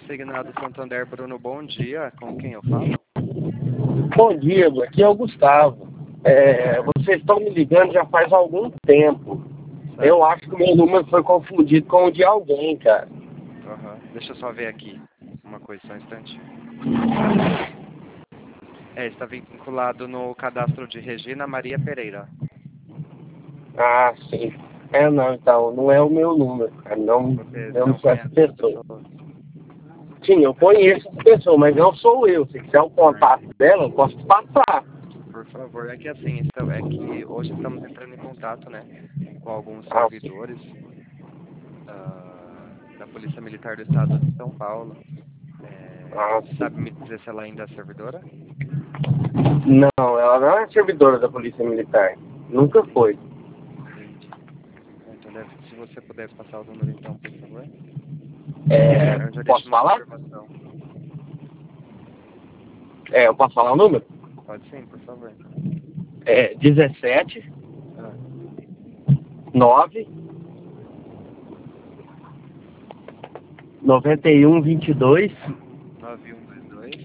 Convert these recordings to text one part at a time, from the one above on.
Consignado Santander, Bruno, bom dia. Com quem eu falo? Bom dia, aqui é o Gustavo. Vocês estão me ligando já faz algum tempo. Certo. Eu acho que o meu número foi confundido com o de alguém, cara. Uhum. Deixa eu só ver aqui uma coisa, só um instante. Está vinculado no cadastro de Regina Maria Pereira. Ah, sim. Não, então, não é o meu número, cara. Não, Você eu não não sou essa conhece essa pessoa. pessoa? Sim, eu conheço essa pessoa, mas não sou eu. Se quiser o contato dela, eu posso te passar. Por favor, é que assim, é que hoje estamos entrando em contato, né, com alguns Ah, sim. servidores da Polícia Militar do Estado de São Paulo. Ah, Você sim. sabe me dizer se ela ainda é servidora? Não, ela não é servidora da Polícia Militar. Nunca foi. Entendi. Então, se você pudesse passar o número, então, por favor. Eu já deixo Posso uma falar? confirmação. Eu posso falar o número? Pode sim, por favor. 17 Ah, 9 91 22 9122.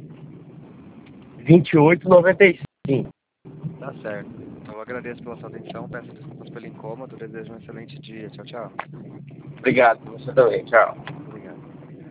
28 95. Tá certo. Então, eu agradeço pela sua atenção, peço desculpas pelo incômodo, desejo um excelente dia. Tchau, tchau. Obrigado, você também. Tchau.